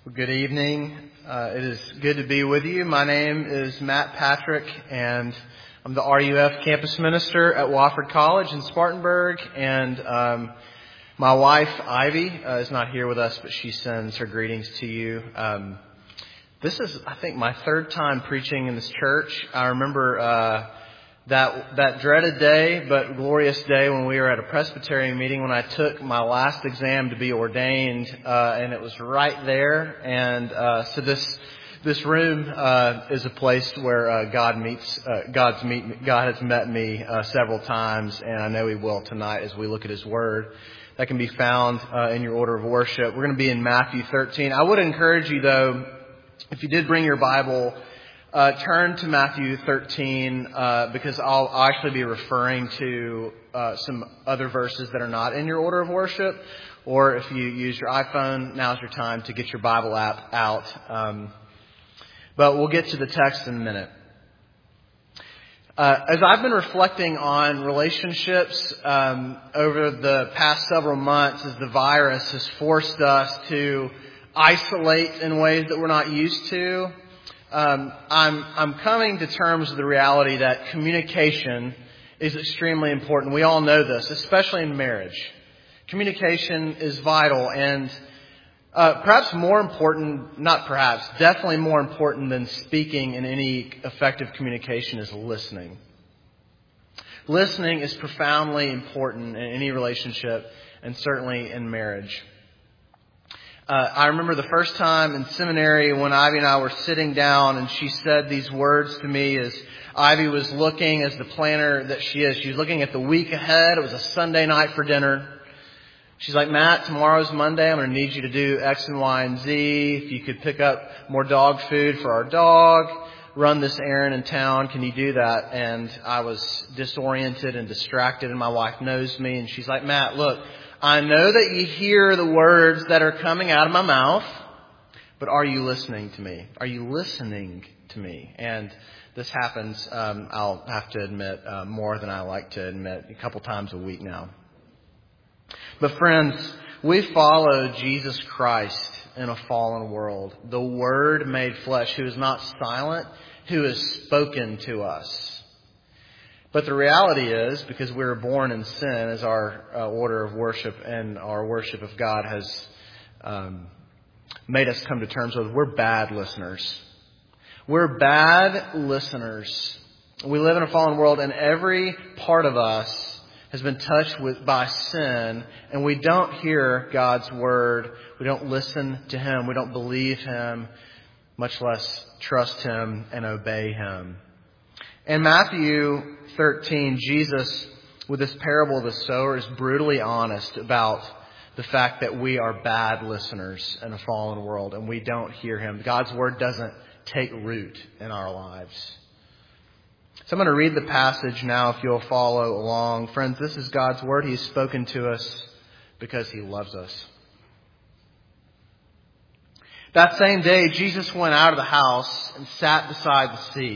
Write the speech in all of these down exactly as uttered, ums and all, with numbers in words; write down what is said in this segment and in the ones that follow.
Well, good evening. Uh, it is good to be with you. My name is Matt Patrick, and I'm the R U F campus minister at Wofford College in Spartanburg. And um, my wife, Ivy, uh, is not here with us, but she sends her greetings to you. Um, this is, I think, my third time preaching in this church. I remember uh, that that dreaded day, but glorious day when we were at a Presbyterian meeting when I took my last exam to be ordained, uh, and it was right there. And uh, so this this room uh, is a place where uh, God meets uh, God's meet God has met me uh, several times, and I know He will tonight as we look at His Word. That can be found uh, in your order of worship. We're going to be in Matthew thirteen. I would encourage you, though, if you did bring your Bible, Uh, turn to Matthew thirteen, uh, because I'll, I'll actually be referring to uh, some other verses that are not in your order of worship. Or if you use your iPhone, now's your time to get your Bible app out. Um, but we'll get to the text in a minute. Uh, as I've been reflecting on relationships um, over the past several months, as the virus has forced us to isolate in ways that we're not used to, Um, I'm, I'm coming to terms with the reality that communication is extremely important. We all know this, especially in marriage. Communication is vital, and uh, perhaps more important, not perhaps, definitely more important than speaking in any effective communication is listening. Listening is profoundly important in any relationship, and certainly in marriage. Uh, I remember the first time in seminary when Ivy and I were sitting down and she said these words to me as Ivy was looking, as the planner that she is, she was looking at the week ahead. It was a Sunday night for dinner. She's like, Matt, tomorrow's Monday. I'm going to need you to do X and Y and Z. If you could pick up more dog food for our dog, run this errand in town, can you do that? And I was disoriented and distracted, and my wife knows me, and she's like, Matt, look, I know that you hear the words that are coming out of my mouth, but are you listening to me? Are you listening to me? And this happens, um, I'll have to admit, uh, more than I like to admit, a couple times a week now. But friends, we follow Jesus Christ in a fallen world, the Word made flesh, who is not silent, who has spoken to us. But the reality is, because we were born in sin, as our uh, order of worship and our worship of God has um, made us come to terms with, we're bad listeners. We're bad listeners. We live in a fallen world, and every part of us has been touched with by sin, and we don't hear God's word. We don't listen to Him. We don't believe Him, much less trust Him and obey Him. In Matthew thirteen, Jesus, with this parable of the sower, is brutally honest about the fact that we are bad listeners in a fallen world and we don't hear Him. God's word doesn't take root in our lives. So I'm going to read the passage now if you'll follow along. Friends, this is God's word. He's spoken to us because He loves us. That same day, Jesus went out of the house and sat beside the sea.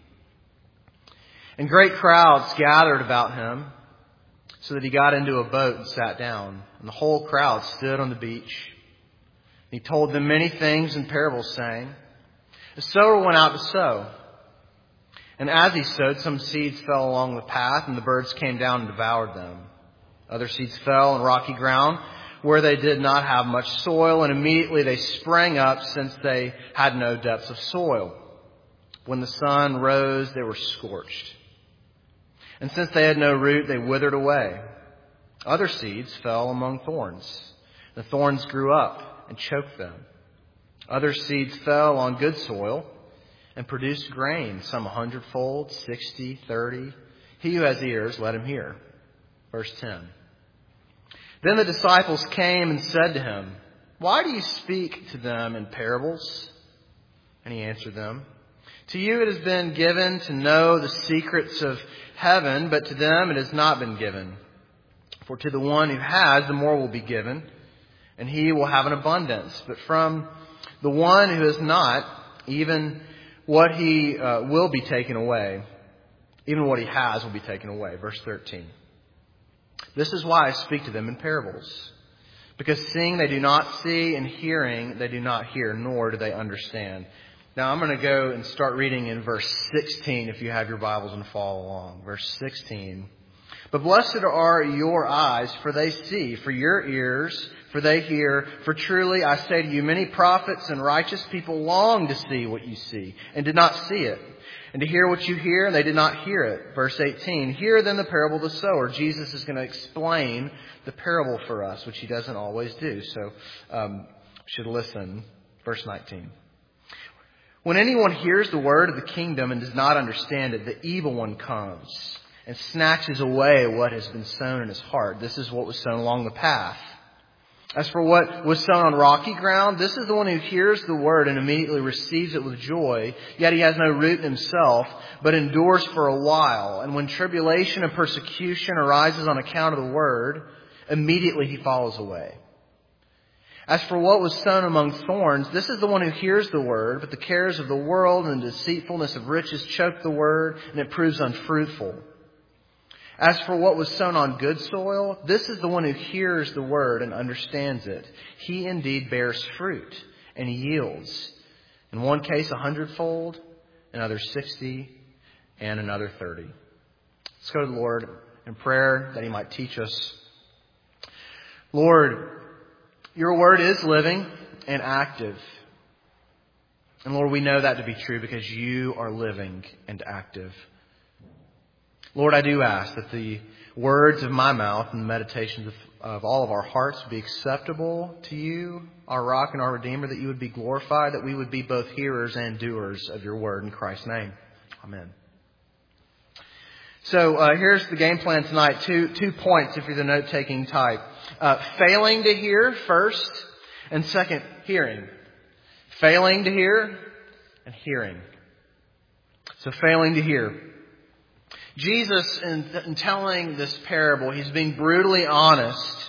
And great crowds gathered about Him, so that He got into a boat and sat down. And the whole crowd stood on the beach. He told them many things in parables, saying, the sower went out to sow. And as he sowed, some seeds fell along the path, and the birds came down and devoured them. Other seeds fell on rocky ground, where they did not have much soil, and immediately they sprang up, since they had no depths of soil. When the sun rose, they were scorched. And since they had no root, they withered away. Other seeds fell among thorns. The thorns grew up and choked them. Other seeds fell on good soil and produced grain, some a hundredfold, sixty, thirty. He who has ears, let him hear. Verse ten. Then the disciples came and said to Him, why do you speak to them in parables? And He answered them, to you it has been given to know the secrets of heaven, but to them it has not been given. For to the one who has, the more will be given, and he will have an abundance. But from the one who has not, even what he uh, will be taken away, even what he has will be taken away. Verse thirteen. This is why I speak to them in parables. Because seeing they do not see, and hearing they do not hear, nor do they understand. Now I'm going to go and start reading in verse sixteen if you have your Bibles and follow along. Verse sixteen. But blessed are your eyes, for they see, for your ears, for they hear. For truly I say to you, many prophets and righteous people long to see what you see, and did not see it. And to hear what you hear, and they did not hear it. Verse eighteen. Hear then the parable of the sower. Jesus is going to explain the parable for us, which he doesn't always do. So um, we should listen. Verse nineteen. When anyone hears the word of the kingdom and does not understand it, the evil one comes and snatches away what has been sown in his heart. This is what was sown along the path. As for what was sown on rocky ground, this is the one who hears the word and immediately receives it with joy. Yet he has no root in himself, but endures for a while. And when tribulation and persecution arises on account of the word, immediately he falls away. As for what was sown among thorns, this is the one who hears the word, but the cares of the world and the deceitfulness of riches choke the word, and it proves unfruitful. As for what was sown on good soil, this is the one who hears the word and understands it. He indeed bears fruit and yields. In one case a hundredfold, in another sixty, and another thirty. Let's go to the Lord in prayer that he might teach us. Lord, your word is living and active. And Lord, we know that to be true because you are living and active. Lord, I do ask that the words of my mouth and the meditations of, of all of our hearts be acceptable to you, our rock and our Redeemer, that you would be glorified, that we would be both hearers and doers of your word in Christ's name. Amen. So uh, here's the game plan tonight. Two, two points if you're the note-taking type. Uh, failing to hear first, and second, hearing. Failing to hear and hearing. So failing to hear. Jesus, in, in telling this parable, he's being brutally honest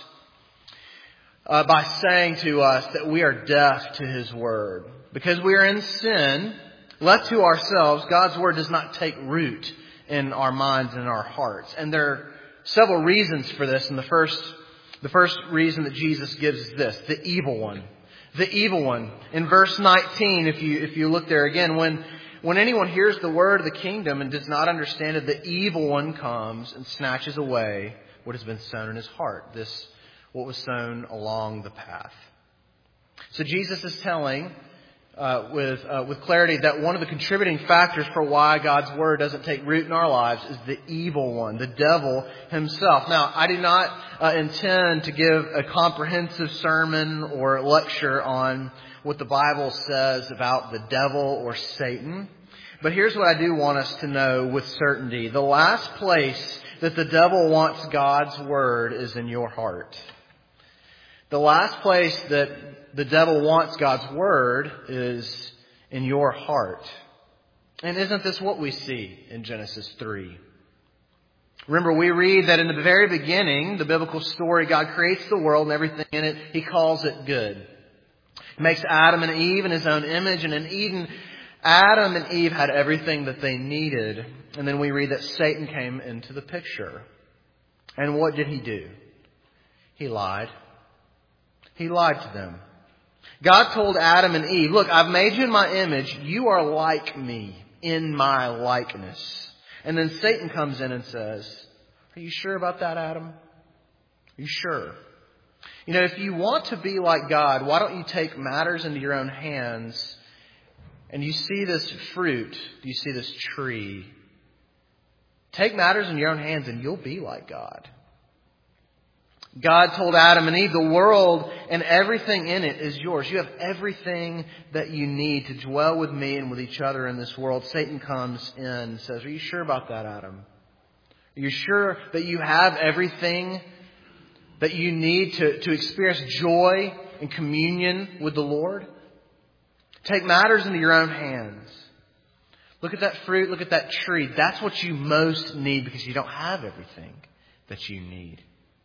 uh, by saying to us that we are deaf to his word. Because we are in sin, left to ourselves, God's word does not take root in our minds and in our hearts. And there are several reasons for this. And the first, the first reason that Jesus gives is this, the evil one. The evil one. In verse nineteen, if you, if you look there again, when When anyone hears the word of the kingdom and does not understand it, the evil one comes and snatches away what has been sown in his heart. This, what was sown along the path. So Jesus is telling uh, with uh, with clarity that one of the contributing factors for why God's word doesn't take root in our lives is the evil one, the devil himself. Now, I do not uh, intend to give a comprehensive sermon or lecture on what the Bible says about the devil or Satan. But here's what I do want us to know with certainty. The last place that the devil wants God's word is in your heart. The last place that the devil wants God's word is in your heart. And isn't this what we see in Genesis three? Remember, we read that in the very beginning, the biblical story, God creates the world and everything in it. He calls it good. He makes Adam and Eve in his own image. And in Eden, Adam and Eve had everything that they needed. And then we read that Satan came into the picture. And what did he do? He lied. He lied to them. God told Adam and Eve, look, I've made you in my image. You are like me in my likeness. And then Satan comes in and says, are you sure about that, Adam? Are you sure? You know, if you want to be like God, why don't you take matters into your own hands and you see this fruit, you see this tree. Take matters in your own hands and you'll be like God. God told Adam and Eve, the world and everything in it is yours. You have everything that you need to dwell with me and with each other in this world. Satan comes in and says, are you sure about that, Adam? Are you sure that you have everything that you need to, to experience joy and communion with the Lord? Take matters into your own hands. Look at that fruit. Look at that tree. That's what you most need because you don't have everything that you need.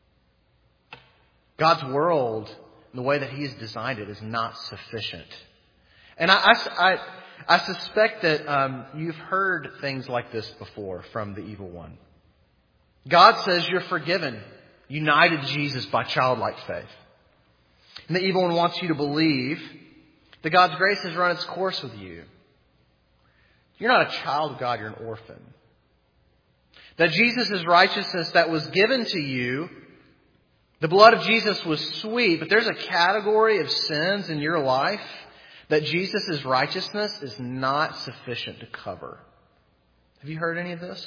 God's world, the way that He has designed it, is not sufficient. And I, I, I, I suspect that um, you've heard things like this before from the evil one. God says you're forgiven, united to Jesus by childlike faith. And the evil one wants you to believe that God's grace has run its course with you. You're not a child of God, you're an orphan. That Jesus' righteousness that was given to you, the blood of Jesus was sweet, but there's a category of sins in your life that Jesus' righteousness is not sufficient to cover. Have you heard any of this?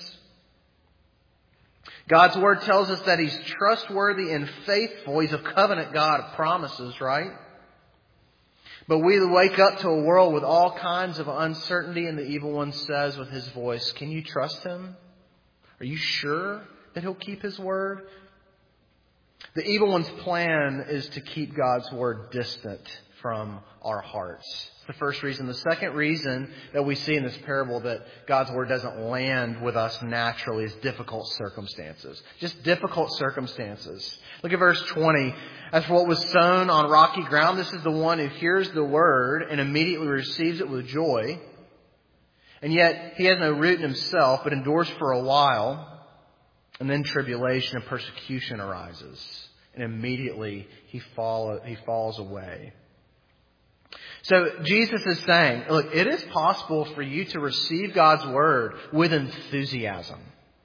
God's Word tells us that He's trustworthy and faithful. He's a covenant God of promises, right? But we wake up to a world with all kinds of uncertainty, and the evil one says with his voice, can you trust Him? Are you sure that He'll keep His word? The evil one's plan is to keep God's Word distant from our hearts. It's the first reason. The second reason that we see in this parable that God's Word doesn't land with us naturally is difficult circumstances. Just difficult circumstances. Look at verse twenty. As for what was sown on rocky ground, this is the one who hears the Word and immediately receives it with joy. And yet he has no root in himself, but endures for a while. And then tribulation and persecution arises. And immediately he, fall, he falls away. So Jesus is saying, look, it is possible for you to receive God's Word with enthusiasm.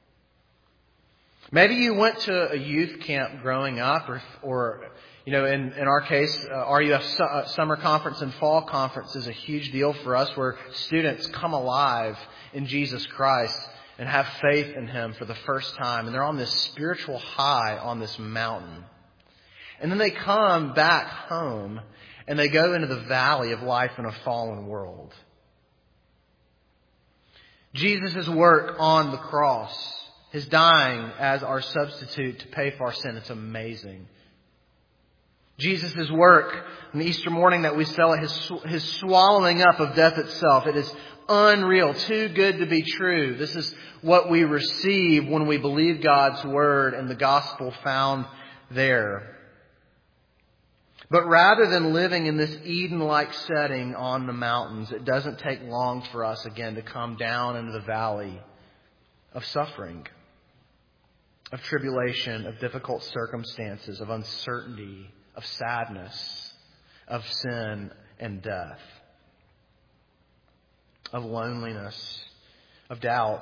Maybe you went to a youth camp growing up, or, or you know, in, in our case, uh, R U F su- uh, summer conference and fall conference is a huge deal for us, where students come alive in Jesus Christ and have faith in Him for the first time. And they're on this spiritual high on this mountain. And then they come back home and they go into the valley of life in a fallen world. Jesus' work on the cross, His dying as our substitute to pay for our sin, it's amazing. Jesus' work on the Easter morning that we celebrate, his, his swallowing up of death itself, it is unreal, too good to be true. This is what we receive when we believe God's Word and the gospel found there. But rather than living in this Eden-like setting on the mountains, it doesn't take long for us again to come down into the valley of suffering, of tribulation, of difficult circumstances, of uncertainty, of sadness, of sin and death, of loneliness, of doubt.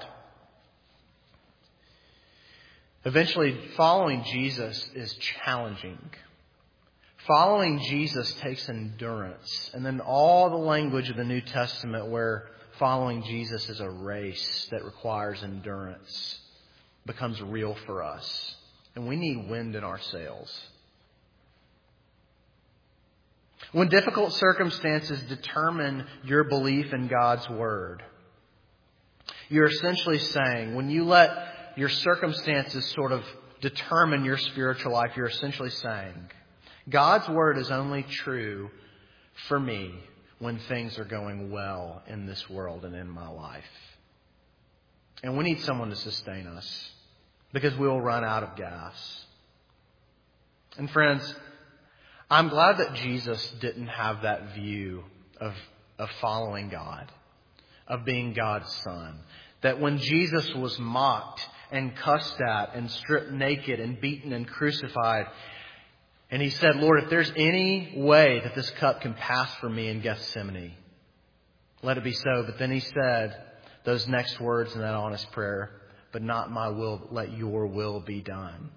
Eventually, following Jesus is challenging. Following Jesus takes endurance. And then all the language of the New Testament where following Jesus is a race that requires endurance becomes real for us. And we need wind in our sails. When difficult circumstances determine your belief in God's Word, you're essentially saying, when you let your circumstances sort of determine your spiritual life, you're essentially saying, God's Word is only true for me when things are going well in this world and in my life. And we need someone to sustain us because we'll run out of gas. And friends, I'm glad that Jesus didn't have that view of, of following God, of being God's Son. That when Jesus was mocked and cussed at and stripped naked and beaten and crucified, and He said, Lord, if there's any way that this cup can pass for me in Gethsemane, let it be so. But then He said those next words in that honest prayer, but not my will, let your will be done.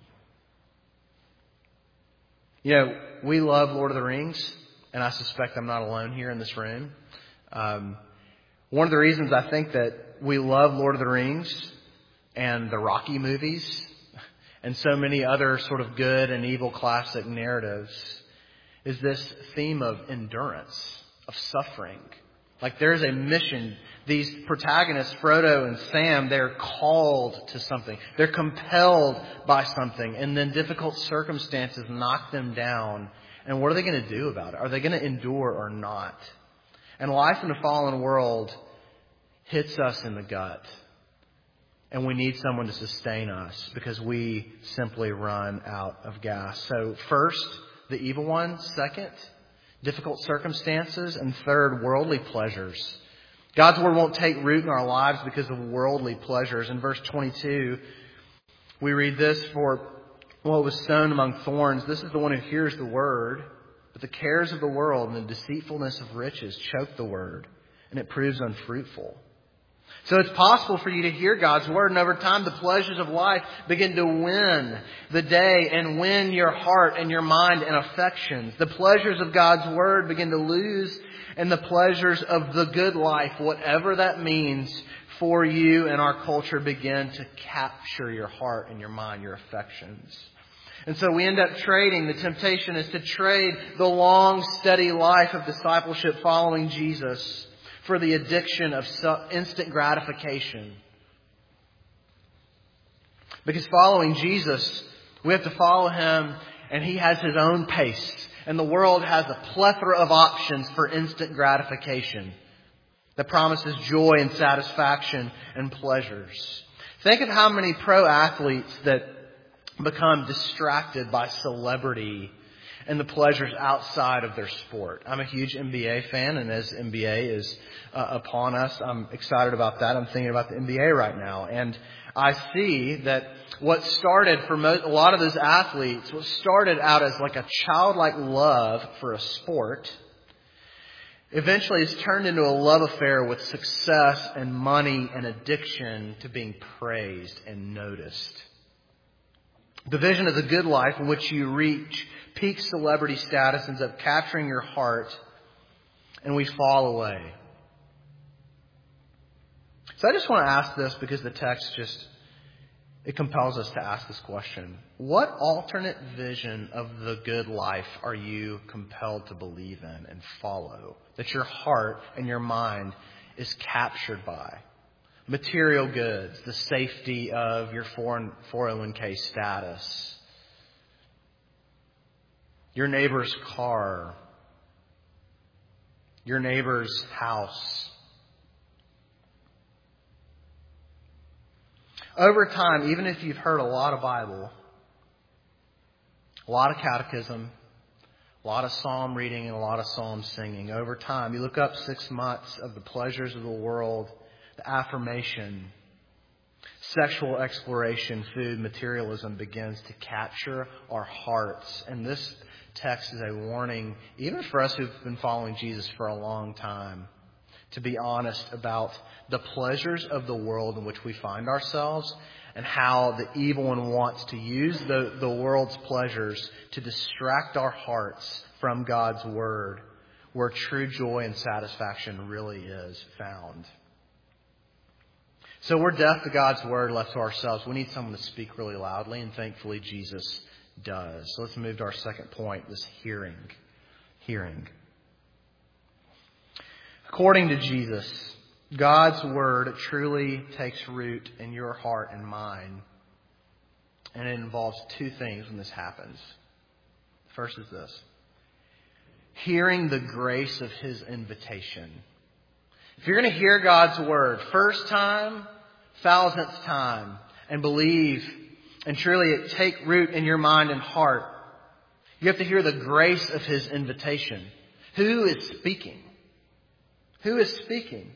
You know, we love Lord of the Rings, and I suspect I'm not alone here in this room. Um, one of the reasons I think that we love Lord of the Rings and the Rocky movies and so many other sort of good and evil classic narratives is this theme of endurance, of suffering. Like there's a mission. These protagonists, Frodo and Sam, they're called to something. They're compelled by something. And then difficult circumstances knock them down. And what are they going to do about it? Are they going to endure or not? And life in a fallen world hits us in the gut. And we need someone to sustain us because we simply run out of gas. So first, the evil one. Second, difficult circumstances. And third, worldly pleasures. God's Word won't take root in our lives because of worldly pleasures. In verse twenty-two, we read this, for what was sown among thorns, this is the one who hears the Word. But the cares of the world and the deceitfulness of riches choke the word, and it proves unfruitful. So it's possible for you to hear God's word, and over time the pleasures of life begin to win the day and win your heart and your mind and affections. The pleasures of God's word begin to lose, and the pleasures of the good life, whatever that means for you and our culture, begin to capture your heart and your mind, your affections. And so we end up trading. The temptation is to trade the long, steady life of discipleship following Jesus for the addiction of instant gratification. Because following Jesus, we have to follow Him, and He has His own pace. And the world has a plethora of options for instant gratification that promises joy and satisfaction and pleasures. Think of how many pro athletes that become distracted by celebrity and the pleasures outside of their sport. I'm a huge N B A fan, and as N B A is uh, upon us, I'm excited about that. I'm thinking about the N B A right now. And I see that what started for most, a lot of those athletes, what started out as like a childlike love for a sport, eventually has turned into a love affair with success and money and addiction to being praised and noticed. The vision of the good life in which you reach peak celebrity status ends up capturing your heart, and we fall away. So I just want to ask this because the text just, it compels us to ask this question. What alternate vision of the good life are you compelled to believe in and follow, that your heart and your mind is captured by? Material goods, the safety of your four oh one k status, your neighbor's car, your neighbor's house. Over time, even if you've heard a lot of Bible, a lot of catechism, a lot of psalm reading, and a lot of psalm singing, over time, you look up six months of the pleasures of the world, the affirmation, sexual exploration, food, materialism begins to capture our hearts. And this text is a warning, even for us who've been following Jesus for a long time, to be honest about the pleasures of the world in which we find ourselves and how the evil one wants to use the, the world's pleasures to distract our hearts from God's word, where true joy and satisfaction really is found. So we're deaf to God's word, left to ourselves. We need someone to speak really loudly, and thankfully Jesus does. So let's move to our second point, this hearing. Hearing. According to Jesus, God's word truly takes root in your heart and mind. And it involves two things when this happens. The first is this: hearing the grace of His invitation. If you're going to hear God's word first time, thousandth time, and believe and truly it take root in your mind and heart, you have to hear the grace of His invitation. Who is speaking? Who is speaking?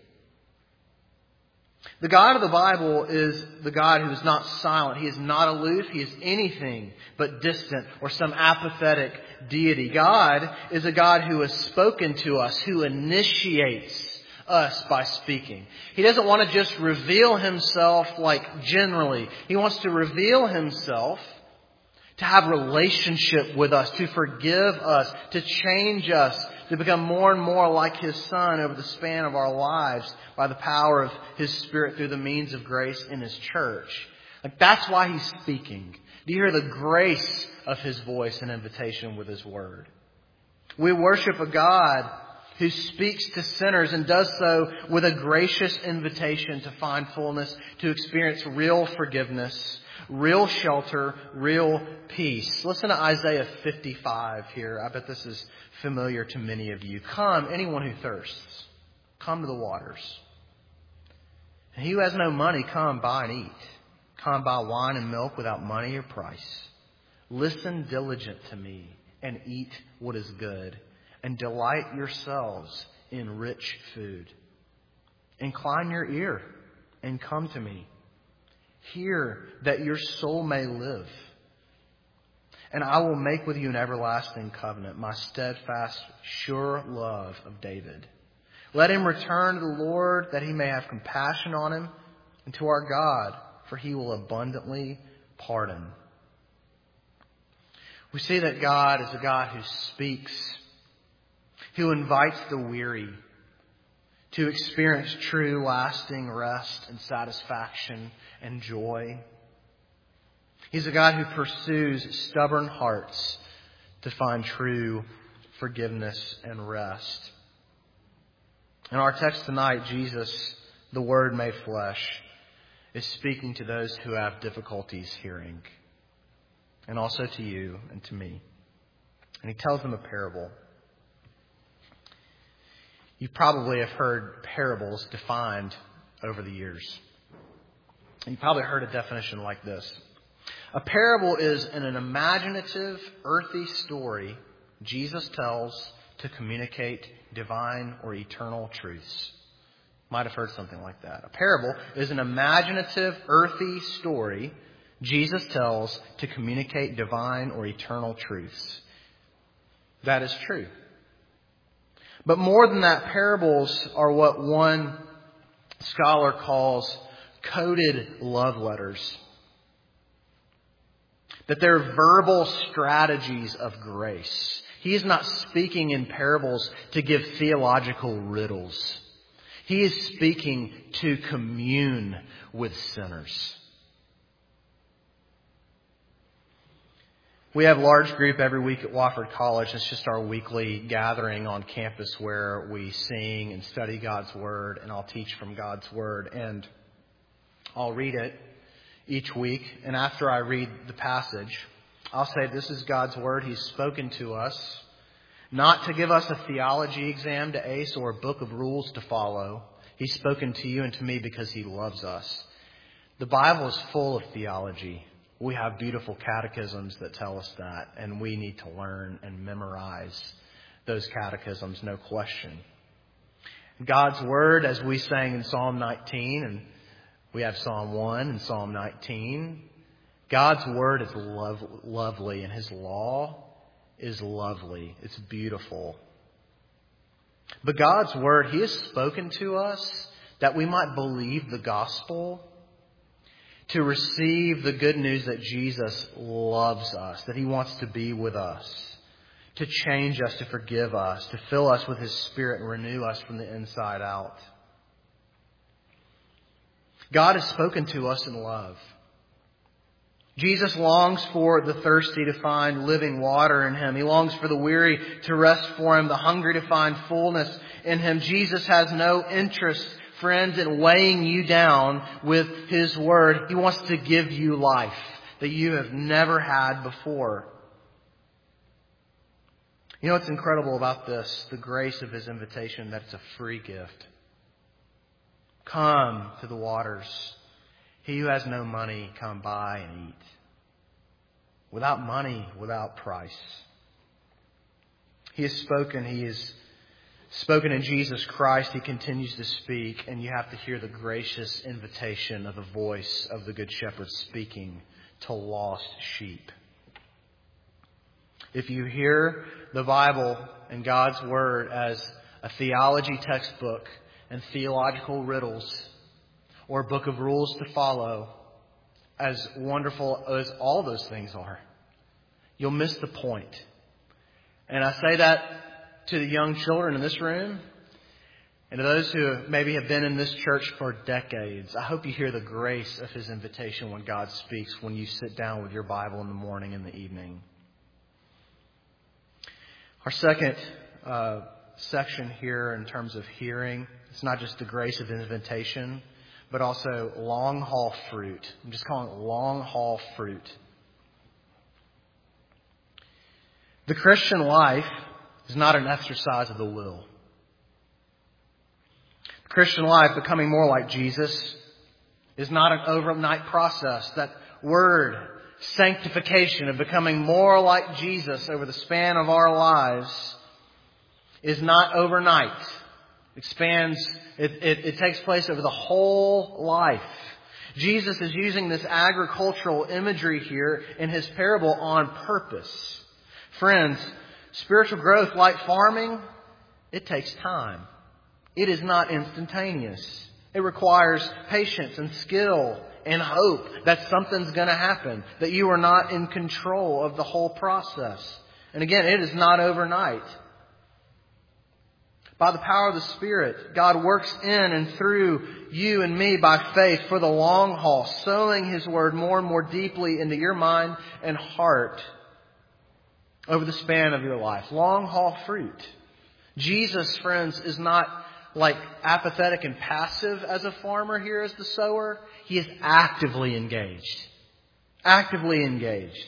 The God of the Bible is the God who is not silent. He is not aloof. He is anything but distant or some apathetic deity. God is a God who has spoken to us, who initiates us by speaking. He doesn't want to just reveal Himself like generally. He wants to reveal Himself to have relationship with us, to forgive us, to change us, to become more and more like His Son over the span of our lives by the power of His Spirit through the means of grace in His church. Like, that's why He's speaking. Do you hear the grace of His voice and invitation with His word? We worship a God who speaks to sinners and does so with a gracious invitation to find fullness, to experience real forgiveness, real shelter, real peace. Listen to Isaiah fifty-five here. I bet this is familiar to many of you. Come, anyone who thirsts, come to the waters. And he who has no money, come, buy and eat. Come, buy wine and milk without money or price. Listen diligent to me and eat what is good, and delight yourselves in rich food. Incline your ear and come to me. Hear that your soul may live. And I will make with you an everlasting covenant, my steadfast, sure love of David. Let him return to the Lord, that he may have compassion on him, and to our God, for he will abundantly pardon. We see that God is a God who speaks, who invites the weary to experience true, lasting rest and satisfaction and joy. He's a God who pursues stubborn hearts to find true forgiveness and rest. In our text tonight, Jesus, the Word made flesh, is speaking to those who have difficulties hearing, and also to you and to me. And he tells them a parable. You probably have heard parables defined over the years. You probably heard a definition like this. A parable is an, an imaginative, earthy story Jesus tells to communicate divine or eternal truths. Might have heard something like that. A parable is an imaginative, earthy story Jesus tells to communicate divine or eternal truths. That is true. But more than that, parables are what one scholar calls coded love letters. That they're verbal strategies of grace. He is not speaking in parables to give theological riddles. He is speaking to commune with sinners. We have a large group every week at Wofford College. It's just our weekly gathering on campus where we sing and study God's Word, and I'll teach from God's Word. And I'll read it each week, and after I read the passage, I'll say, this is God's Word. He's spoken to us, not to give us a theology exam to ace or a book of rules to follow. He's spoken to you and to me because He loves us. The Bible is full of theology. We have beautiful catechisms that tell us that, and we need to learn and memorize those catechisms, no question. God's Word, as we sang in Psalm nineteen, and we have Psalm one and Psalm nineteen, God's Word is love, lovely, and His law is lovely. It's beautiful. But God's Word, He has spoken to us that we might believe the gospel, to receive the good news that Jesus loves us, that He wants to be with us, to change us, to forgive us, to fill us with His Spirit and renew us from the inside out. God has spoken to us in love. Jesus longs for the thirsty to find living water in Him. He longs for the weary to rest for Him, the hungry to find fullness in Him. Jesus has no interest, friends, in weighing you down with His Word. He wants to give you life that you have never had before. You know what's incredible about this? The grace of His invitation, that it's a free gift. Come to the waters. He who has no money, come buy and eat. Without money, without price. He has spoken. He has spoken in Jesus Christ. He continues to speak. And you have to hear the gracious invitation of the voice of the Good Shepherd speaking to lost sheep. If you hear the Bible and God's Word as a theology textbook and theological riddles, or a book of rules to follow, as wonderful as all those things are, you'll miss the point. And I say that to the young children in this room, and to those who maybe have been in this church for decades. I hope you hear the grace of His invitation when God speaks, when you sit down with your Bible in the morning and the evening. Our second uh, section here in terms of hearing, it's not just the grace of invitation, but also long haul fruit. I'm just calling it long haul fruit. The Christian life is not an exercise of the will. The Christian life, becoming more like Jesus, is not an overnight process. That word, sanctification, of becoming more like Jesus over the span of our lives, is not overnight. Expands, it, it, it takes place over the whole life. Jesus is using this agricultural imagery here in his parable on purpose. Friends, spiritual growth, like farming, it takes time. It is not instantaneous. It requires patience and skill and hope that something's going to happen, that you are not in control of the whole process. And again, it is not overnight. By the power of the Spirit, God works in and through you and me by faith for the long haul, sowing His Word more and more deeply into your mind and heart over the span of your life. Long haul fruit. Jesus, friends, is not like apathetic and passive as a farmer here as the sower. He is actively engaged. Actively engaged.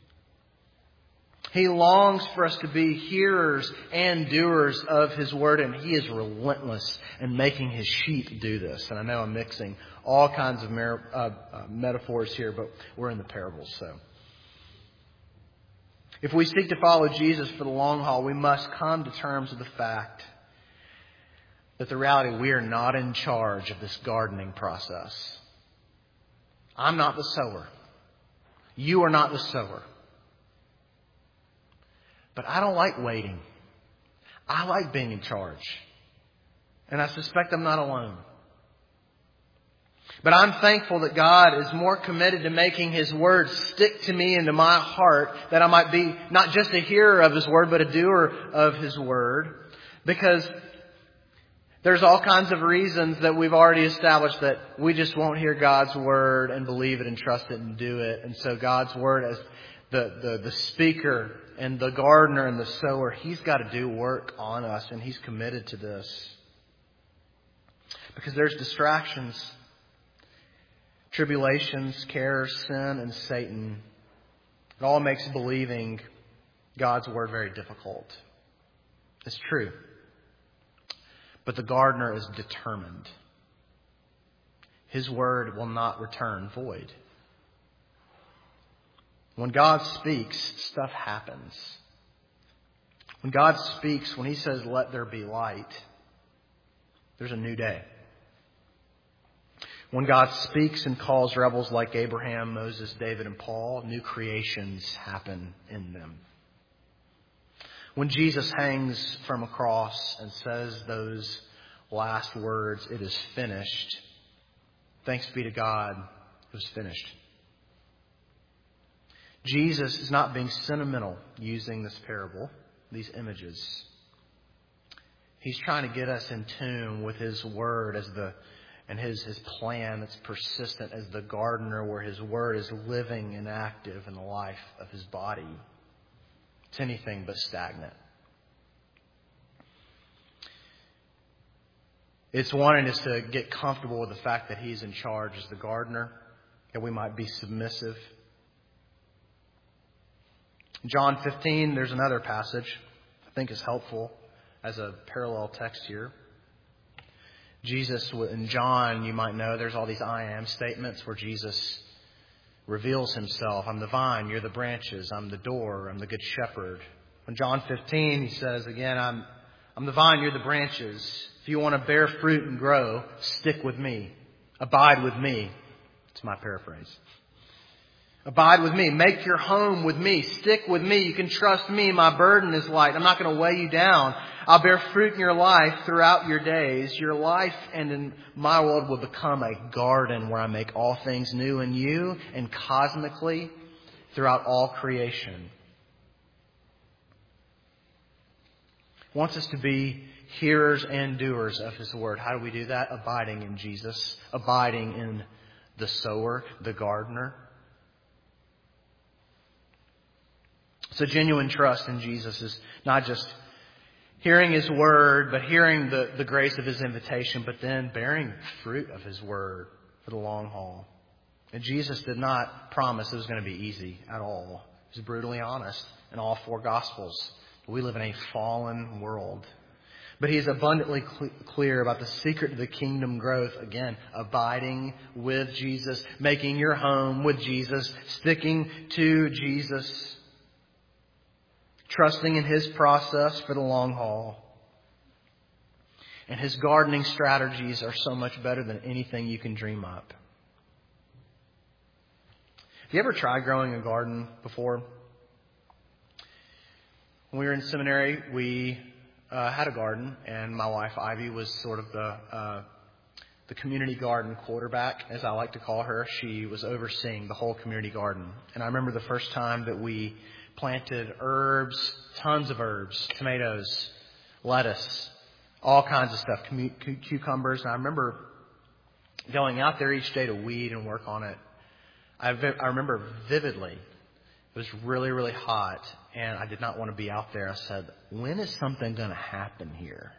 He longs for us to be hearers and doers of His Word, and He is relentless in making His sheep do this. And I know I'm mixing all kinds of mer- uh, uh, metaphors here, but we're in the parables, so. If we seek to follow Jesus for the long haul, we must come to terms with the fact that the reality, we are not in charge of this gardening process. I'm not the sower. You are not the sower. But I don't like waiting. I like being in charge. And I suspect I'm not alone. But I'm thankful that God is more committed to making His Word stick to me into my heart, that I might be not just a hearer of His Word, but a doer of His Word. Because there's all kinds of reasons that we've already established that we just won't hear God's Word and believe it and trust it and do it. And so God's Word as the, the, the speaker and the gardener and the sower, He's got to do work on us, and He's committed to this. Because there's distractions, tribulations, cares, sin, and Satan. It all makes believing God's Word very difficult. It's true. But the gardener is determined. His Word will not return void. When God speaks, stuff happens. When God speaks, when He says, "Let there be light," there's a new day. When God speaks and calls rebels like Abraham, Moses, David, and Paul, new creations happen in them. When Jesus hangs from a cross and says those last words, "It is finished," thanks be to God, it was finished. Jesus is not being sentimental using this parable, these images. He's trying to get us in tune with His Word as the and His, His plan that's persistent as the gardener, where His Word is living and active in the life of His body. It's anything but stagnant. It's wanting us to get comfortable with the fact that He's in charge as the gardener, that we might be submissive. In John fifteen, there's another passage I think is helpful as a parallel text here. Jesus, in John, you might know, there's all these I am statements where Jesus reveals Himself. I'm the vine, you're the branches. I'm the door, I'm the good shepherd. In John fifteen, He says again, I'm, I'm the vine, you're the branches. If you want to bear fruit and grow, stick with me. Abide with me. It's my paraphrase. Abide with me. Make your home with me. Stick with me. You can trust me. My burden is light. I'm not going to weigh you down. I'll bear fruit in your life throughout your days. Your life and in my world will become a garden where I make all things new in you and cosmically throughout all creation. He wants us to be hearers and doers of His Word. How do we do that? Abiding in Jesus. Abiding in the sower, the gardener. So genuine trust in Jesus is not just hearing His Word, but hearing the, the grace of His invitation, but then bearing fruit of His Word for the long haul. And Jesus did not promise it was going to be easy at all. He was brutally honest in all four Gospels. We live in a fallen world. But He is abundantly cl- clear about the secret to the kingdom growth. Again, abiding with Jesus, making your home with Jesus, sticking to Jesus, trusting in His process for the long haul. And His gardening strategies are so much better than anything you can dream up. You ever tried growing a garden before? When we were in seminary, we uh, had a garden, and my wife Ivy was sort of the uh, the community garden quarterback, as I like to call her. She was overseeing the whole community garden. And I remember the first time that we planted herbs, tons of herbs, tomatoes, lettuce, all kinds of stuff, cu- cucumbers. And I remember going out there each day to weed and work on it. I, vi- I remember vividly, it was really, really hot, and I did not want to be out there. I said, when is something going to happen here?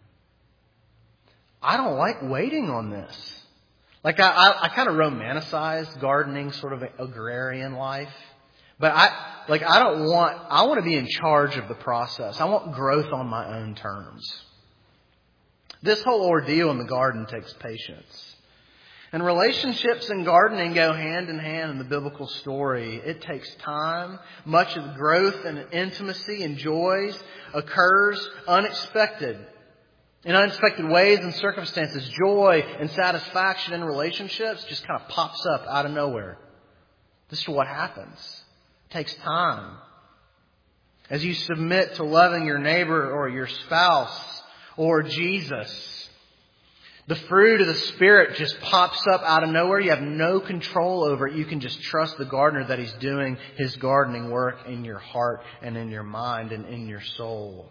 I don't like waiting on this. Like I, I, I kind of romanticize gardening, sort of agrarian life. But I, like I don't want, I want to be in charge of the process. I want growth on my own terms. This whole ordeal in the garden takes patience. And relationships and gardening go hand in hand in the biblical story. It takes time. Much of the growth and intimacy and joys occurs unexpected. In unexpected ways and circumstances, joy and satisfaction in relationships just kind of pops up out of nowhere. This is what happens. It takes time. As you submit to loving your neighbor or your spouse or Jesus, the fruit of the Spirit just pops up out of nowhere. You have no control over it. You can just trust the gardener that He's doing His gardening work in your heart and in your mind and in your soul.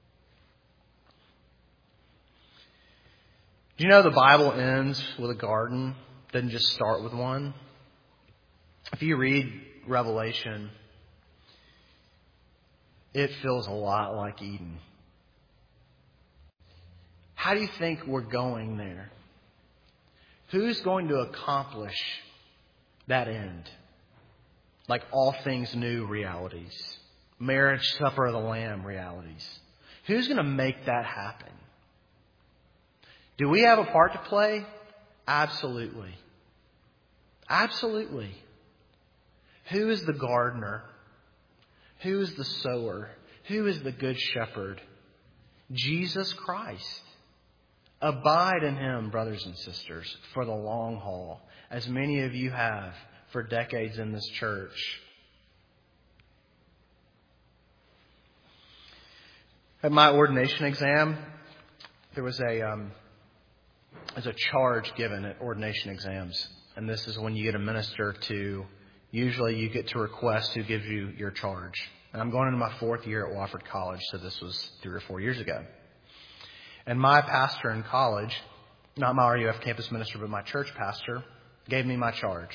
Do you know the Bible ends with a garden? It doesn't just start with one. If you read Revelation, it feels a lot like Eden. How do you think we're going there? Who's going to accomplish that end? Like all things new realities. Marriage, supper of the Lamb realities. Who's going to make that happen? Do we have a part to play? Absolutely. Absolutely. Who is the gardener? Who is the sower? Who is the good shepherd? Jesus Christ. Abide in Him, brothers and sisters, for the long haul, as many of you have for decades in this church. At my ordination exam, there was a um, there's a charge given at ordination exams, and this is when you get a minister to. Usually, you get to request who gives you your charge. And I'm going into my fourth year at Wofford College, so this was three or four years ago. And my pastor in college, not my R U F campus minister, but my church pastor, gave me my charge.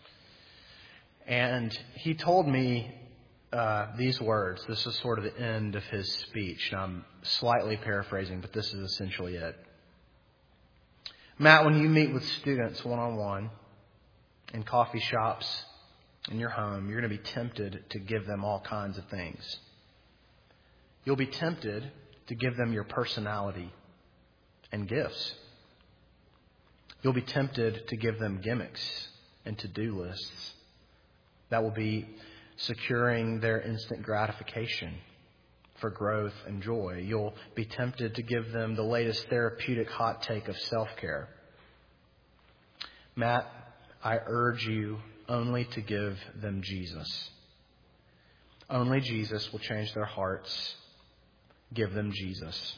And he told me uh, these words. This is sort of the end of his speech. And I'm slightly paraphrasing, but this is essentially it. Matt, when you meet with students one-on-one in coffee shops, in your home, you're going to be tempted to give them all kinds of things. You'll be tempted to give them your personality and gifts. You'll be tempted to give them gimmicks and to-do lists that will be securing their instant gratification for growth and joy. You'll be tempted to give them the latest therapeutic hot take of self-care. Matt, I urge you only to give them Jesus. Only Jesus will change their hearts. Give them Jesus.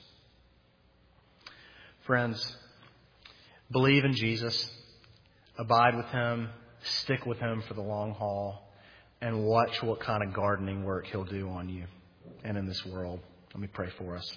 Friends, believe in Jesus. Abide with Him. Stick with Him for the long haul. And watch what kind of gardening work He'll do on you and in this world. Let me pray for us.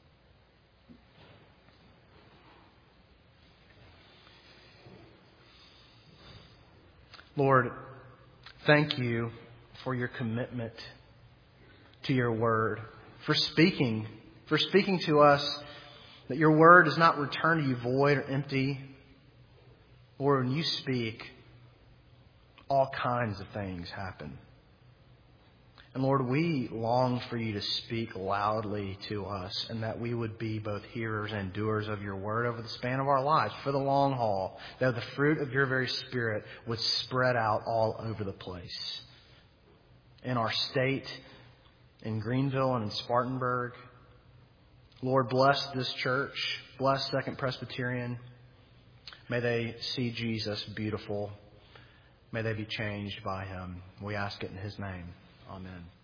Lord, thank you for your commitment to your word, for speaking, for speaking to us that your word does not return to you void or empty. Lord, when you speak, all kinds of things happen. And Lord, we long for you to speak loudly to us and that we would be both hearers and doers of your word over the span of our lives for the long haul, that the fruit of your very Spirit would spread out all over the place. In our state, in Greenville and in Spartanburg. Lord, bless this church. Bless Second Presbyterian. May they see Jesus beautiful May they be changed by Him. We ask it in His name. Amen.